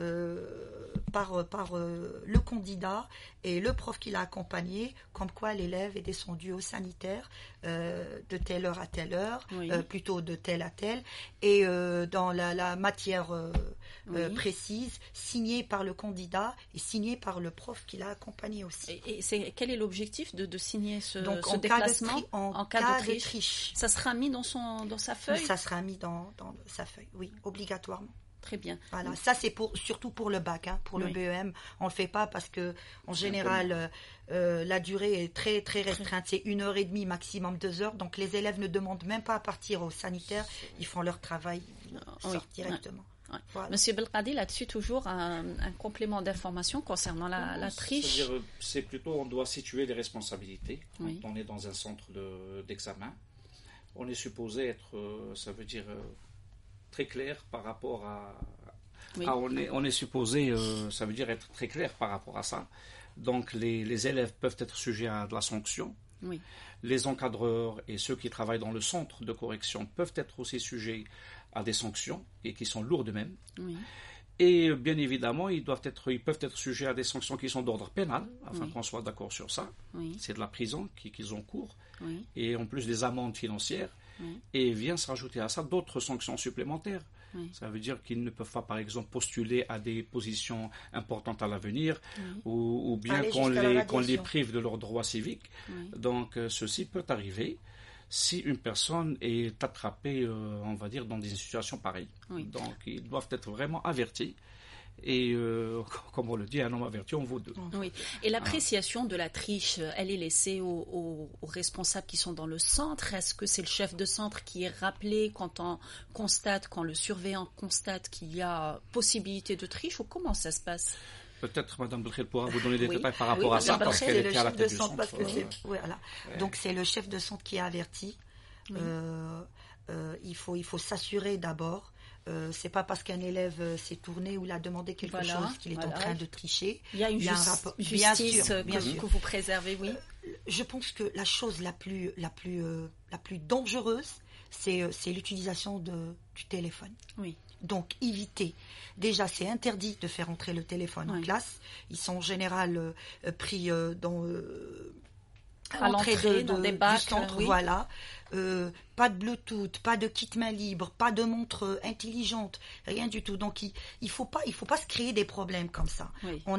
par le candidat et le prof qui l'a accompagné, comme quoi l'élève est descendu au sanitaire de telle heure à telle heure, plutôt de telle à telle, et dans la matière précise, signée par le candidat et signée par le prof qui l'a accompagné aussi. Et quel est l'objectif de signer ce déplacement en cas de triche? Ça sera mis dans sa feuille? Ça sera mis dans sa feuille, oui, obligatoirement. Très bien. Voilà, ça c'est surtout pour le bac, pour le BEM, on le fait pas parce que en général la durée est très très restreinte, c'est 1h30 maximum 2h, donc les élèves ne demandent même pas à partir au sanitaire, ils font leur travail, ils sortent directement. Voilà. Monsieur Belkadi, là-dessus toujours un complément d'information concernant la triche. C'est-à-dire, c'est plutôt on doit situer les responsabilités quand on est dans un centre d'examen. On est supposé être, ça veut dire très clair par rapport à... on est supposé, ça veut dire être très clair par rapport à ça. Donc les élèves peuvent être sujets à de la sanction. Les encadreurs et ceux qui travaillent dans le centre de correction peuvent être aussi sujets à des sanctions et qui sont lourdes même. Et bien évidemment, ils peuvent être sujets à des sanctions qui sont d'ordre pénal, afin qu'on soit d'accord sur ça. C'est de la prison qu'ils ont cours. Et en plus des amendes financières. Et vient se rajouter à ça d'autres sanctions supplémentaires. Ça veut dire qu'ils ne peuvent pas, par exemple, postuler à des positions importantes à l'avenir ou bien qu'on les prive de leurs droits civiques. Donc, ceci peut arriver si une personne est attrapée, on va dire, dans des situations pareilles. Donc, ils doivent être vraiment avertis. Et comme on le dit, un homme averti en vaut deux. Et l'appréciation de la triche, elle est laissée aux responsables qui sont dans le centre? Est-ce que c'est le chef de centre qui est rappelé quand le surveillant constate qu'il y a possibilité de triche, ou comment ça se passe? Peut-être Mme Belkhel pourra vous donner des détails par rapport à ça, parce qu'elle était à la tête du centre. Donc c'est le chef de centre qui est averti. Il faut s'assurer d'abord. C'est pas parce qu'un élève s'est tourné ou l'a demandé quelque chose qu'il est en train de tricher. Il y a un rapport. Justice que vous préservez, Je pense que la chose la plus dangereuse, c'est l'utilisation du téléphone. Donc éviter. Déjà, c'est interdit de faire entrer le téléphone en classe. Ils sont en général pris dans à l'entrée dans des bacs, du centre, voilà. Pas de Bluetooth, pas de kit main libre, pas de montre intelligente, rien du tout. Donc il faut pas se créer des problèmes comme ça. On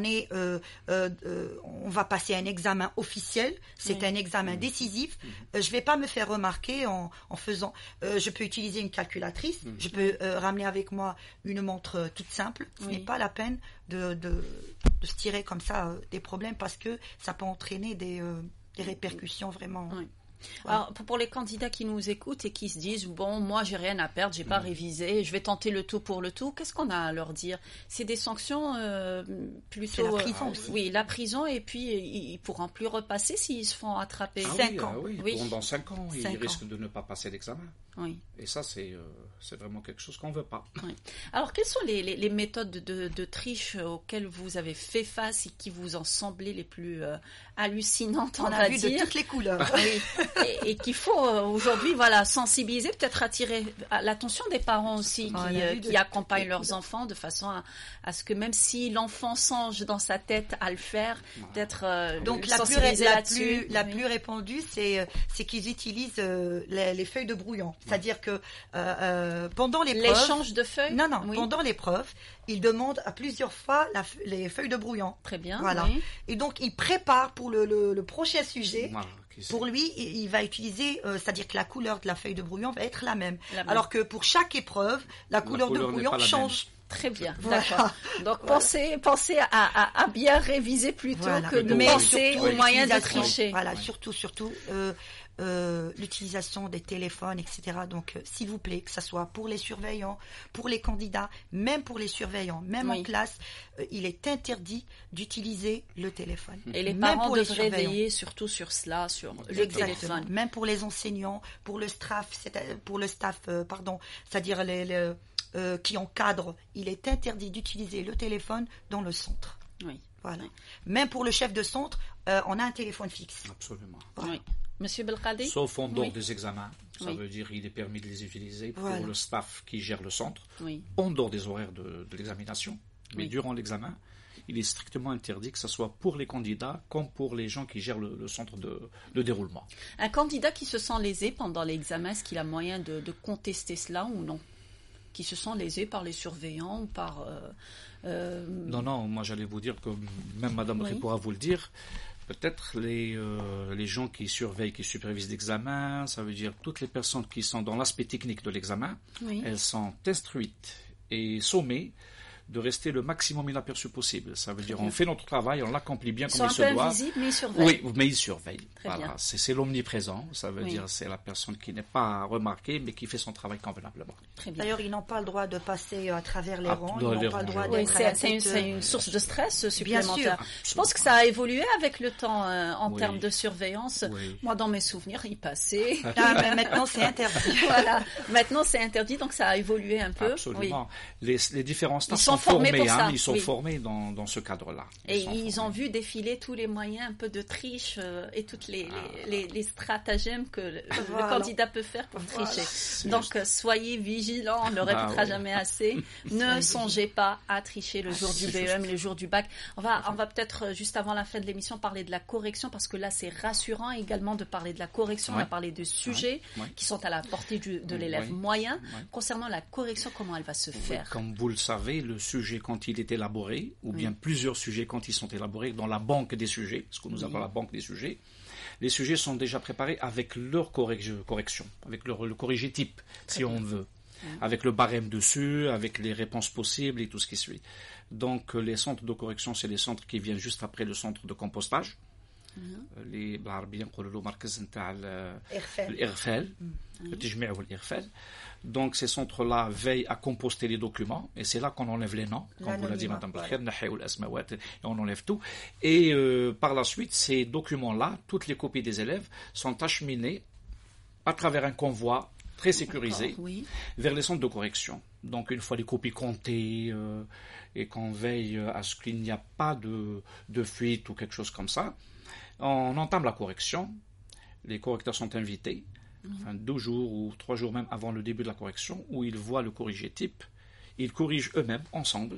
va passer un examen officiel, c'est un examen décisif. Je vais pas me faire remarquer en faisant. Je peux utiliser une calculatrice, je peux ramener avec moi une montre toute simple. Ce n'est pas la peine de se tirer comme ça des problèmes, parce que ça peut entraîner des répercussions vraiment Voilà. Alors, pour les candidats qui nous écoutent et qui se disent, bon, moi, j'ai rien à perdre, j'ai pas révisé, je vais tenter le tout pour le tout, qu'est-ce qu'on a à leur dire? C'est des sanctions plutôt... C'est la prison aussi. Oui, la prison, et puis ils pourront plus repasser s'ils se font attraper. 5 ans. Oui, Oui. Pendant 5 ans, 5 ils ans. risquent de ne pas passer l'examen. Oui. Et ça, c'est vraiment quelque chose qu'on ne veut pas. Oui. Alors, quelles sont les méthodes de triche auxquelles vous avez fait face et qui vous ont semblé les plus hallucinantes, On on a va vu dire? de toutes les couleurs. Oui. Et qu'il faut aujourd'hui, voilà, sensibiliser, peut-être attirer l'attention des parents aussi On a vu qui de accompagnent toutes les leurs enfants de façon à ce que même si l'enfant songe dans sa tête à le faire, peut-être Donc sensibiliser là-dessus. la Oui. plus répandue, c'est qu'ils utilisent les feuilles de brouillon. C'est-à-dire que pendant l'épreuve... L'échange de feuilles. Non, Oui. pendant l'épreuve, ils demandent à plusieurs fois les feuilles de brouillon. Très bien. Voilà. Oui. Et donc, ils préparent pour le prochain sujet. Voilà, qui sait. Pour lui, il va utiliser, c'est-à-dire que la couleur de la feuille de brouillon va être la même. La même. Alors que pour chaque épreuve, la couleur de couleur n'est brouillon pas la change. Très bien, Voilà. d'accord. Donc pensez à bien réviser plutôt Voilà. que de Mais penser surtout, aux moyens de l'utilisation. tricher. Voilà, Oui. surtout l'utilisation des téléphones, etc. Donc, s'il vous plaît, que ce soit pour les surveillants, pour les candidats, même pour les surveillants, même Oui. en classe, il est interdit d'utiliser le téléphone. Et les Même parents pour les devraient surveillants. veiller surtout sur cela, sur le Exactement. téléphone. Même pour les enseignants, pour le staff, c'est-à-dire les qui encadrent, il est interdit d'utiliser le téléphone dans le centre. Oui. Voilà. Même pour le chef de centre, on a un téléphone fixe. Absolument. Oui. Monsieur Belkadi? Sauf en dehors Oui. des examens. Ça Oui. veut dire qu'il est permis de les utiliser pour Voilà. le staff qui gère le centre, Oui. en dehors des horaires de l'examination. Mais Oui. durant l'examen, il est strictement interdit que ce soit pour les candidats comme pour les gens qui gèrent le centre de déroulement. Un candidat qui se sent lésé pendant l'examen, est-ce qu'il a moyen de contester cela ou non? Qui se sent lésé par les surveillants ou par... Non, moi j'allais vous dire que même Madame Oui. Ré pourra vous le dire. Peut-être les gens qui surveillent, qui supervisent l'examen, ça veut dire toutes les personnes qui sont dans l'aspect technique de l'examen, Oui. elles sont instruites et sommées de rester le maximum inaperçu possible. Ça veut dire on fait notre travail, on l'accomplit bien Ils comme sont il un se peu doit. invisibles, mais ils surveillent. Oui, mais ils surveillent. Très Voilà, bien. c'est l'omniprésent. Ça veut Oui. dire c'est la personne qui n'est pas remarquée, mais qui fait son travail convenablement. Très bien. D'ailleurs, ils n'ont pas le droit de passer à travers les Ah, rangs, ils dans n'ont les pas le rangs, droit oui. Oui, d'être à la c'est tête, une source de stress Bien supplémentaire. sûr. Je pense que ça a évolué avec le temps en Oui. termes de surveillance. Oui. Moi, dans mes souvenirs, il passait. Ah, mais maintenant, c'est interdit. Voilà. Maintenant, c'est interdit, donc ça a évolué un peu. Absolument. Les différents staffs Ils sont formés pour ça, ils sont oui. formés dans ce cadre-là. Et sont ils ont formés. vu défiler tous les moyens un peu de triche et toutes les stratagèmes que le Voilà. candidat peut faire pour Voilà. tricher. C'est Donc juste. soyez vigilants, on ne le répétera oui. jamais assez. Ne songez pas à tricher le jour du C'est BEM, juste. le jour du bac. On va peut-être juste avant la fin de l'émission parler de la correction parce que là c'est rassurant également de parler de la correction. On a Ouais. parlé de sujets Ouais. qui sont à la portée de l'élève Ouais. moyen. Ouais. Concernant la correction, comment elle va se faire? Comme vous le savez, le sujet quand il est élaboré, ou bien plusieurs sujets quand ils sont élaborés dans la banque des sujets, ce que nous appelons la banque des sujets, les sujets sont déjà préparés avec leur correction, avec le corrigé type, si on veut, avec le barème dessus, avec les réponses possibles et tout ce qui suit. Donc les centres de correction, c'est les centres qui viennent juste après le centre de compostage. Les بالعربية نقولوا له مركز نتاع الإغفال التجميع والإغفال. Donc ces centres-là veillent à composter les documents et c'est là qu'on enlève les noms, comme vous l'a dit Madame Belkhair, نحيوا الأسماوات et on enlève tout. Et par la suite, ces documents-là, toutes les copies des élèves sont acheminées à travers un convoi très sécurisé Oui. vers les centres de correction. Donc une fois les copies comptées et qu'on veille à ce qu'il n'y a pas de fuite ou quelque chose comme ça, on entame la correction. Les correcteurs sont invités, 2 jours ou 3 jours même avant le début de la correction, où ils voient le corrigé type. Ils corrigent eux-mêmes ensemble.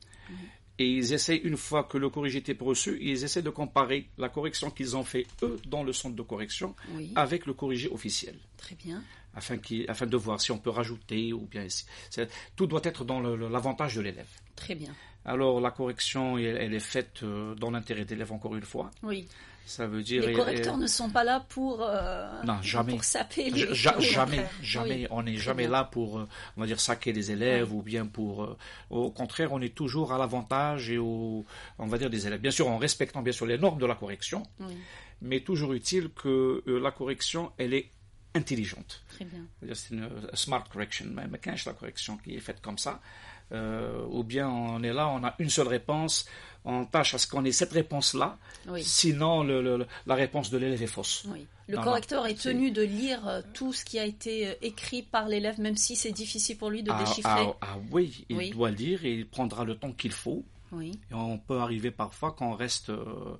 Et ils essayent, une fois que le corrigé type est reçu, ils essaient de comparer la correction qu'ils ont fait eux dans le centre de correction Oui. avec le corrigé officiel. Très bien. Afin de voir si on peut rajouter ou bien... Tout doit être dans l'avantage de l'élève. Très bien. Alors la correction, elle est faite dans l'intérêt de l'élève encore une fois. Oui. Ça veut dire... Les correcteurs ne sont pas là pour, non, jamais. pour saper les... Jamais. Oui. On n'est Très jamais bien. là pour, on va dire, saquer les élèves ou bien pour... au contraire, on est toujours à l'avantage et on va dire, des élèves. Bien sûr, en respectant bien sûr les normes de la correction. Oui. mais toujours utile que la correction, elle est intelligente. Très bien. C'est une smart correction, mais la correction qui est faite comme ça. Ou bien on est là, on a une seule réponse, on tâche à ce qu'on ait cette réponse-là, sinon la réponse de l'élève est fausse. Oui. Le correcteur est tenu de lire tout ce qui a été écrit par l'élève, même si c'est difficile pour lui de déchiffrer. Oui, il doit lire et il prendra le temps qu'il faut. Oui. Et on peut arriver parfois qu'on reste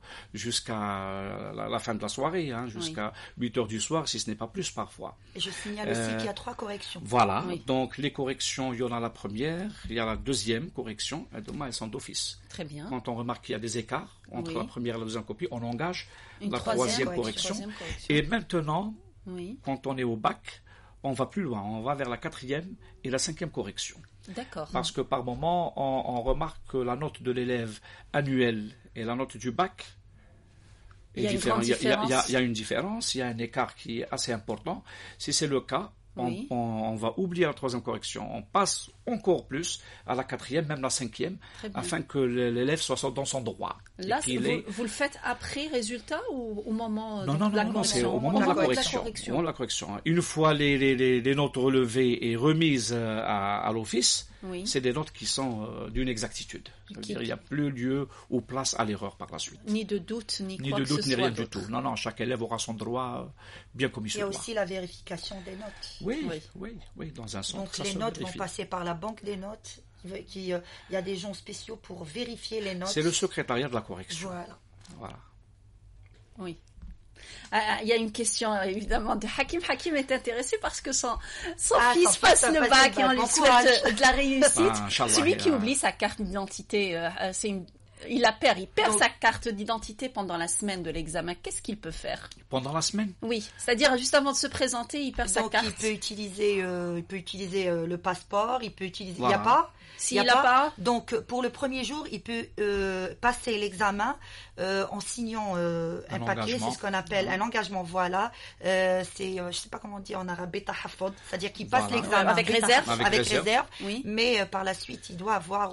jusqu'à la fin de la soirée, jusqu'à 8 heures du soir, si ce n'est pas plus parfois. Et je signale aussi qu'il y a 3 corrections. Voilà, donc les corrections, il y en a la première, il y a la deuxième correction, elles sont d'office. Très bien. Quand on remarque qu'il y a des écarts entre la première et la deuxième copie, on engage la troisième correction. Et maintenant, quand on est au bac, on va plus loin, on va vers la 4e et la 5e correction. D'accord. Parce que par moment, on remarque que la note de l'élève annuelle et la note du bac est différente. Il y a une différence, il y a un écart qui est assez important. Si c'est le cas, on va oublier la 3e correction. On passe encore plus à la 4e, même la 5e, afin que l'élève soit dans son droit. Là, vous le faiaites après résultat ou au moment de la correction? Non, c'est au moment de la correction. Au moment de la correction. Une fois les notes relevées et remises à l'office, c'est des notes qui sont d'une exactitude. C'est-à-dire il n'y a plus lieu ou place à l'erreur par la suite. Ni de doute, ni quoi de que doute, ce ni soit rien du tout. Non, chaque élève aura son droit bien comme il se doit. Il y a aussi la vérification des notes. Oui, dans un sens. Donc les notes vont passer par la banque des notes. Il y a des gens spéciaux pour vérifier les notes. C'est le secrétariat de la correction. Voilà. Oui. Il y a une question évidemment de Hakim. Hakim est intéressé parce que son fils passe le bac et on lui souhaite de la réussite. Celui qui oublie sa carte d'identité, il perd sa carte d'identité pendant la semaine de l'examen. Qu'est-ce qu'il peut faire? Pendant la semaine? Oui, c'est-à-dire juste avant de se présenter, il perd sa carte. Il peut utiliser le passeport, il peut utiliser. Il n'y a pas. S'il n'a pas. Donc pour le premier jour, il peut passer l'examen en signant un papier, c'est ce qu'on appelle un engagement. Voilà, c'est je sais pas comment dire en arabe, tahafod, c'est-à-dire qu'il passe l'examen avec réserve. Oui. Mais par la suite, il doit avoir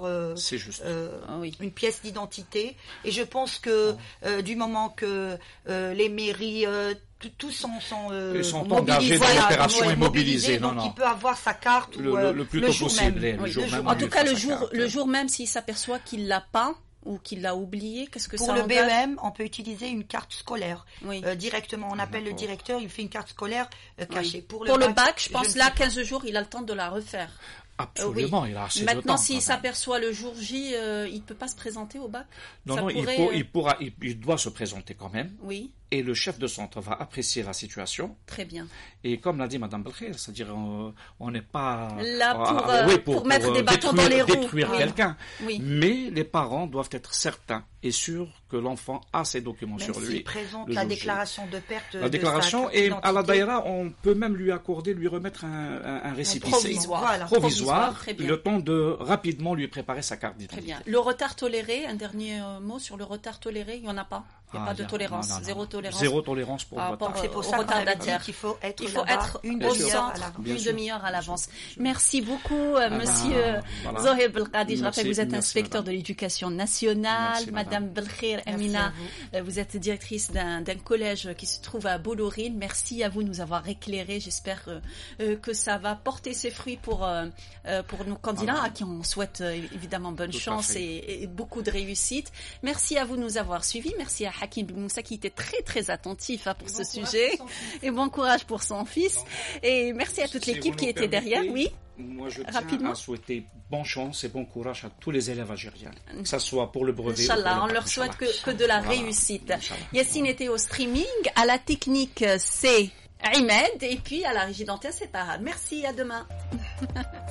une pièce d'identité. Et je pense que du moment que les mairies tous sont engagés dans l'opération et mobilisés. Donc il peut avoir sa carte le plus tôt possible. En tout cas, le jour même, s'il s'aperçoit qu'il l'a pas ou qu'il l'a oublié, qu'est-ce que ça engage? Pour le BEM, on peut utiliser une carte scolaire directement. On appelle le directeur, il fait une carte scolaire cachée. Pour le bac, je pense là, 15 jours, il a le temps de la refaire. Absolument, il a assez de temps. Maintenant, s'il s'aperçoit le jour J, il peut pas se présenter au bac? Non, il doit se présenter quand même. Oui. Et le chef de centre va apprécier la situation. Très bien. Et comme l'a dit Madame Belkhir, c'est-à-dire on n'est pas là pour mettre des bâtons dans les roues, détruire quelqu'un. Oui. Mais les parents doivent être certains et sûrs que l'enfant a ses documents sur lui. S'il présente la déclaration de perte. La déclaration, et à la daïra, on peut même lui remettre un récipicé provisoire, le temps de rapidement lui préparer sa carte d'identité. Très bien. Le retard toléré, un dernier mot sur le retard toléré, il n'y en a pas? Il n'y a pas de tolérance, zéro tolérance. Zéro tolérance pour le retard. C'est pour ça retardataire qu'il faut être une demi-heure à l'avance. Merci beaucoup, monsieur Zohaib Belkadi. Je rappelle que vous êtes inspecteur de l'éducation nationale. Madame Belkhir Amina, vous êtes directrice d'un collège qui se trouve à Bolorine. Merci à vous de nous avoir éclairés. J'espère que ça va porter ses fruits pour nos candidats à qui on souhaite évidemment bonne chance et beaucoup de réussite. Merci à vous de nous avoir suivis. Merci à Hakim Moussa qui était très très attentif pour ce sujet. Et bon courage pour son fils. Et merci à toute l'équipe qui était derrière. Oui. Moi, je tiens à souhaiter bonne chance et bon courage à tous les élèves algériens, que ce soit pour le brevet. Inch'Allah, on leur souhaite que de la réussite. Yassine était au streaming, à la technique c'est Ahmed et puis à la régie d'antenne c'est Tahar. Merci, à demain.